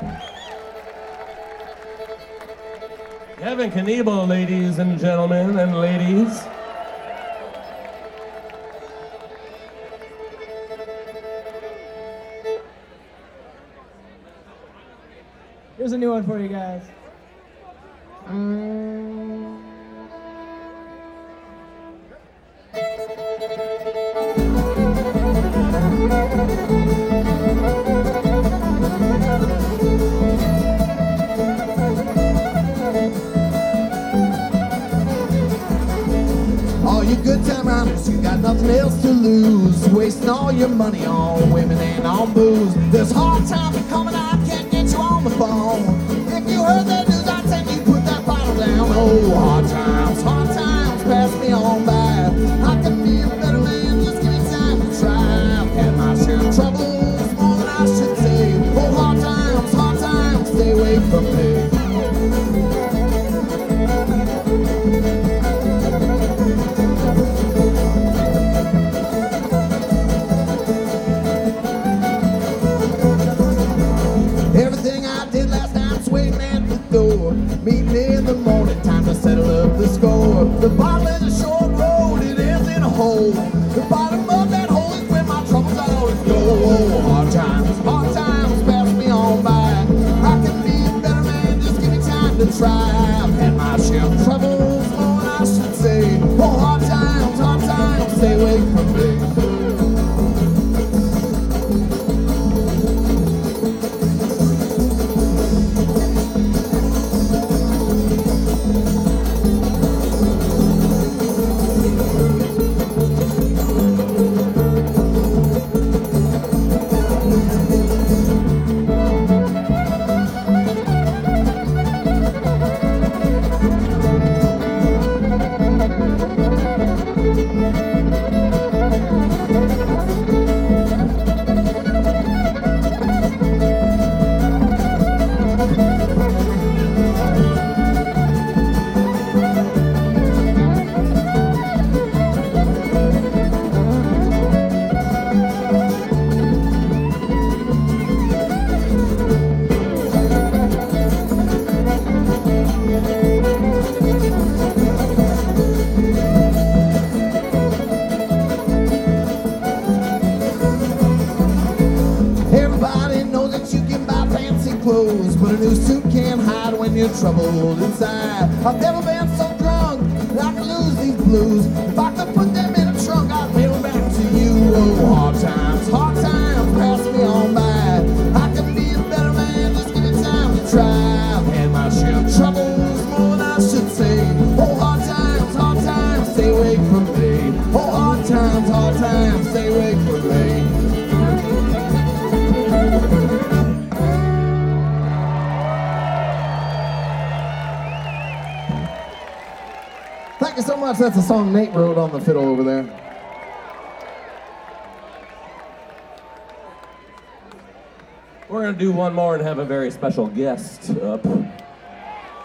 Kevin Knievel, ladies and gentlemen and ladies. Here's a new one for you guys. All you good time rounders, you got nothing else to lose. Wasting all your money on women and on booze. There's hard times coming, I can't get you on the phone. If you heard the news, I'd say you put that bottle down. Oh, hard times, pass me on by. I can be a better man, just give me time to try. I've had my share of troubles, more than I should say. Oh, hard times, stay away from me. Everything I did last night's waiting at the door. Meeting in the morning, time to settle up the score. The bottle is a short road, it ends in a hole. The bottom of that hole is where my troubles always go. Oh, hard times, pass me on by. I can be a better man, just give me time to try. I've had my share of troubles, more than I should say. Oh, hard times, stay away from me. Everybody knows that you can buy fancy clothes, but a new suit can't hide when you're troubled inside. I've never been so drunk that I could lose these blues. If I could put them in a trunk, I'd mail them back to you. Oh, hard times, pass me on by. I can be a better man, just give me time to try. I've had my share of troubles, more than I should say. Oh, hard times, stay away from me. Oh, hard times, stay away from me. Thank you so much. That's a song Nate wrote on the fiddle over there. We're going to do one more and have a very special guest up.